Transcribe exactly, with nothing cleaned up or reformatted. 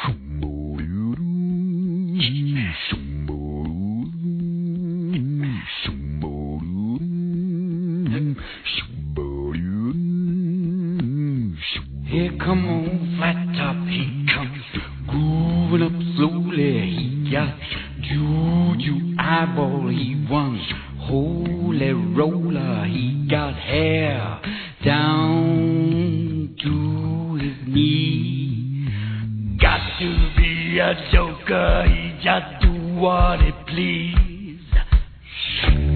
Here come on flat top, he comes grooving up slowly. He got juju eyeball, he won holy roller. He got hair down to his knee. Got to be a joker, he just do what he please.